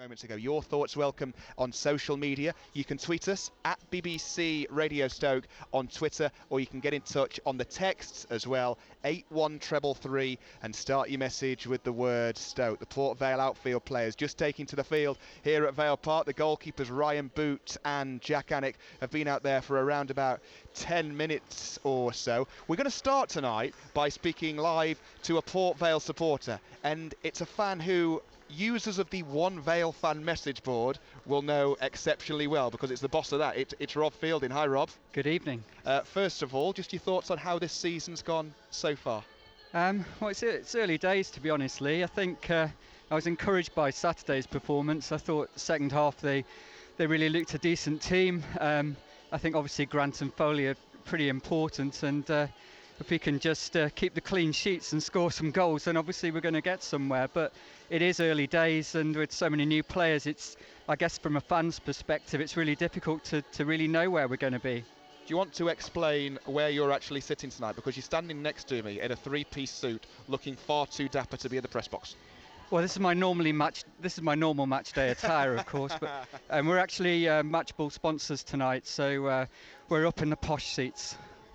Moments ago. Your thoughts welcome on social media. You can tweet us at BBC Radio Stoke on Twitter, or you can get in touch on the texts as well, 81333, and start your message with the word Stoke. The Port Vale outfield players just taking to the field here at Vale Park. The goalkeepers Ryan Boot and Jack Annick have been out there for around about 10 minutes or so. We're going to start tonight by speaking live to a Port Vale supporter, and it's a fan who users of the One Vale fan message board will know exceptionally well, because it's the boss of that. It's Rob Fielding. Hi, Rob. Good evening. First of all, just your thoughts on how this season's gone so far. Well, it's early days, to be honest, Lee. I think I was encouraged by Saturday's performance. I thought the second half they really looked a decent team. I think obviously Grant and Foley are pretty important, and if we can just keep the clean sheets and score some goals, then obviously we're going to get somewhere. But it is early days, and with so many new players, I guess from a fan's perspective, it's really difficult to really know where we're going to be. Do you want to explain where you're actually sitting tonight? Because you're standing next to me in a three-piece suit, looking far too dapper to be in the press box. Well, this is my normal match day attire, of course, but we're actually match ball sponsors tonight, so we're up in the posh seats.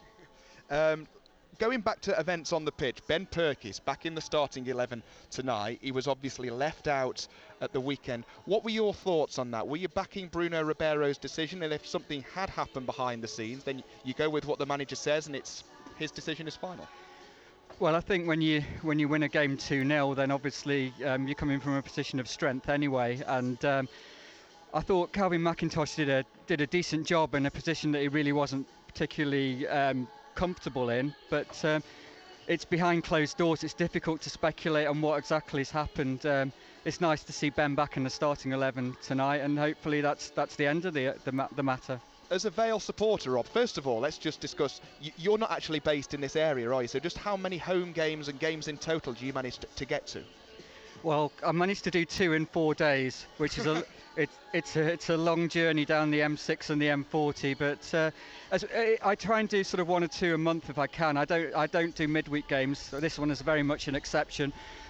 Going back to events on the pitch, Ben Perkis back in the starting 11 tonight. He was obviously left out at the weekend. What were your thoughts on that? Were you backing Bruno Ribeiro's decision, and if something had happened behind the scenes, then you go with what the manager says and his decision is final? Well, I think when you win a game 2-0, then obviously you're coming from a position of strength anyway, and I thought Calvin McIntosh did a decent job in a position that he really wasn't particularly comfortable in, but it's behind closed doors. It's difficult to speculate on what exactly has happened. It's nice to see Ben back in the starting 11 tonight, and hopefully that's the end of the matter. As a Vale supporter, Rob, first of all, let's just discuss, you're not actually based in this area, are you? So just how many home games and games in total do you manage to get to? Well, I managed to do 2 in 4 days, which is it's a long journey down the M6 and the M40. But I try and do sort of 1 or 2 a month if I can. I don't do midweek games. So this one is very much an exception.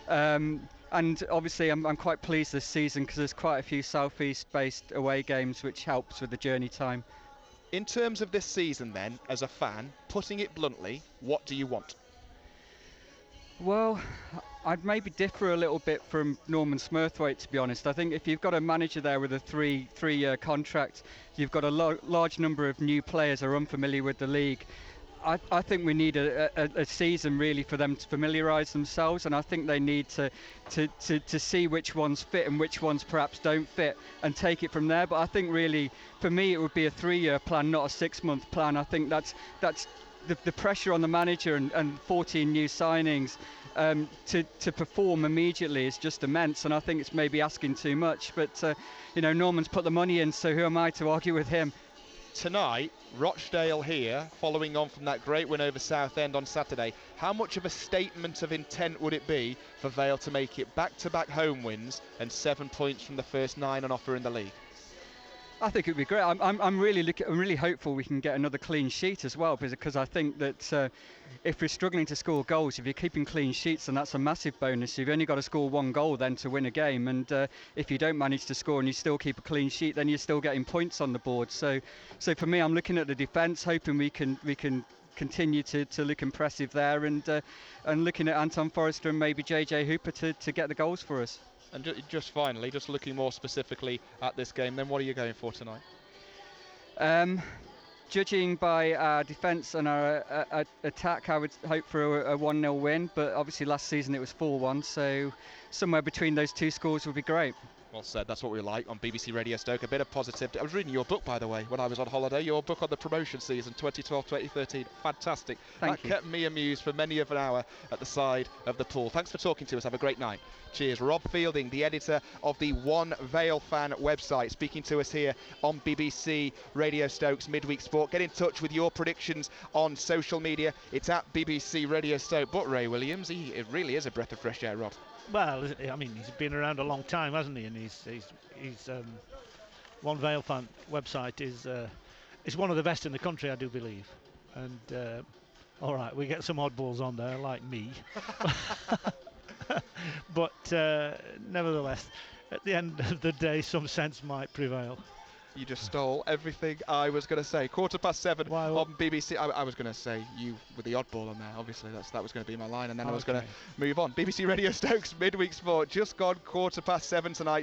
And obviously, I'm quite pleased this season because there's quite a few southeast-based away games, which helps with the journey time. In terms of this season, then, as a fan, putting it bluntly, what do you want? Well, I'd maybe differ a little bit from Norman Smurthwaite, to be honest. I think if you've got a manager there with a three-year contract, you've got a large number of new players who are unfamiliar with the league. I think we need a season really for them to familiarise themselves, and I think they need to see which ones fit and which ones perhaps don't fit and take it from there. But I think really, for me, it would be a 3-year plan, not a 6-month plan. I think that's the pressure on the manager and 14 new signings to perform immediately is just immense, and I think it's maybe asking too much. But Norman's put the money in, so who am I to argue with him? Tonight, Rochdale here, following on from that great win over Southend on Saturday. How much of a statement of intent would it be for Vale to make it back-to-back home wins and 7 points from the first 9 on offer in the league? I think it would be great. I'm really hopeful we can get another clean sheet as well, because I think that if we're struggling to score goals, if you're keeping clean sheets, then that's a massive bonus. You've only got to score 1 goal then to win a game, and if you don't manage to score and you still keep a clean sheet, then you're still getting points on the board. So for me, I'm looking at the defence, hoping we can continue to look impressive there, and looking at Anton Forrester and maybe JJ Hooper to get the goals for us. And just finally, just looking more specifically at this game, then what are you going for tonight? Judging by our defence and our attack, I would hope for a 1-0 win, but obviously last season it was 4-1, so somewhere between those 2 scores would be great. Well said, that's what we like on BBC Radio Stoke, a bit of positive. I was reading your book, by the way, when I was on holiday, your book on the promotion season 2012-2013, fantastic. Thank you. That kept me amused for many of an hour at the side of the pool. Thanks for talking to us, have a great night. Cheers. Rob Fielding, the editor of the One Vale Fan website, speaking to us here on BBC Radio Stoke's Midweek Sport. Get in touch with your predictions on social media. It's at BBC Radio Stoke. But Ray Williams, it really is a breath of fresh air, Rob. Well, I mean, he's been around a long time, hasn't he? And he's One Vale Fan website is one of the best in the country, I do believe. And all right, we get some oddballs on there, like me. But nevertheless, at the end of the day, some sense might prevail. You just stole everything I was going to say. 7:15 on BBC. I was going to say you with the oddball on there. Obviously, that was going to be my line, and then I was going to move on. BBC Radio Stoke's midweek sport just gone 7:15 tonight.